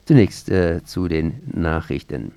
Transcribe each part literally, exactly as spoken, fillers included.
Zunächst äh, zu den Nachrichten.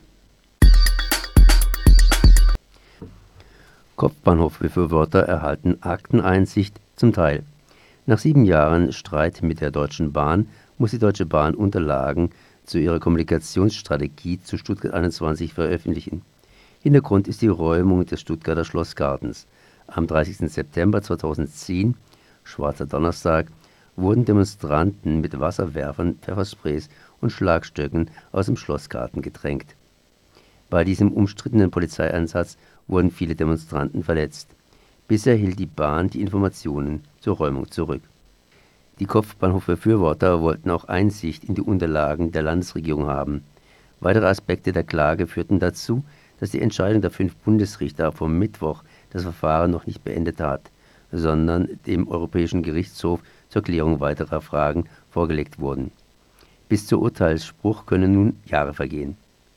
Kopfbahnhof-Befürworter erhalten Akteneinsicht zum Teil. Nach sieben Jahren Streit mit der Deutschen Bahn muss die Deutsche Bahn Unterlagen zu ihrer Kommunikationsstrategie zu Stuttgart einundzwanzig veröffentlichen. Hintergrund ist die Räumung des Stuttgarter Schlossgartens. Am dreißigsten September zweitausendzehn, Schwarzer Donnerstag, wurden Demonstranten mit Wasserwerfern, Pfeffersprays und Schlagstöcken aus dem Schlossgarten gedrängt. Bei diesem umstrittenen Polizeieinsatz wurden viele Demonstranten verletzt. Bisher hielt die Bahn die Informationen zur Räumung zurück. Die Kopfbahnhof-Befürworter wollten auch Einsicht in die Unterlagen der Landesregierung haben. Weitere Aspekte der Klage führten dazu, dass die Entscheidung der fünf Bundesrichter vom Mittwoch das Verfahren noch nicht beendet hat, sondern dem Europäischen Gerichtshof zur Klärung weiterer Fragen vorgelegt wurden. Bis zur Urteilsspruch können nun Jahre vergehen.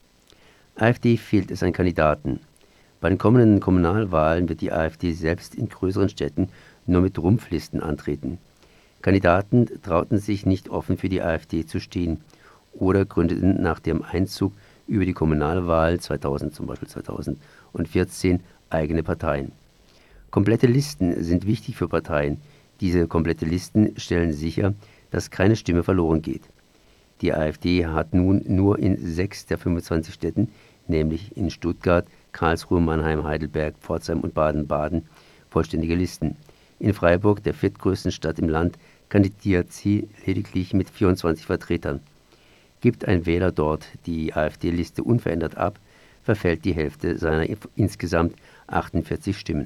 AfD fehlt es an Kandidaten. Bei den kommenden Kommunalwahlen wird die AfD selbst in größeren Städten nur mit Rumpflisten antreten. Kandidaten trauten sich nicht offen für die AfD zu stehen oder gründeten nach dem Einzug über die Kommunalwahl zweitausend, zum Beispiel zweitausendvierzehn, eigene Parteien. Komplette Listen sind wichtig für Parteien. Diese komplette Listen stellen sicher, dass keine Stimme verloren geht. Die AfD hat nun nur in sechs der fünfundzwanzig Städten, nämlich in Stuttgart, Karlsruhe, Mannheim, Heidelberg, Pforzheim und Baden-Baden, vollständige Listen. In Freiburg, der viertgrößten Stadt im Land, kandidiert sie lediglich mit vierundzwanzig Vertretern. Gibt ein Wähler dort die AfD-Liste unverändert ab, verfällt die Hälfte seiner insgesamt achtundvierzig Stimmen.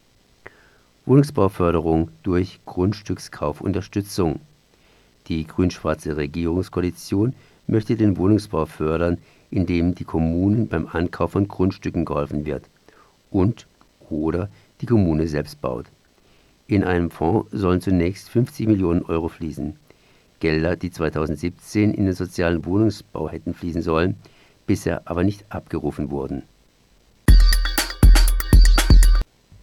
Wohnungsbauförderung durch Grundstückskaufunterstützung. Die grün-schwarze Regierungskoalition möchte den Wohnungsbau fördern, indem die Kommunen beim Ankauf von Grundstücken geholfen wird und oder die Kommune selbst baut. In einem Fonds sollen zunächst fünfzig Millionen Euro fließen. Gelder, die zweitausendsiebzehn in den sozialen Wohnungsbau hätten fließen sollen, bisher aber nicht abgerufen wurden.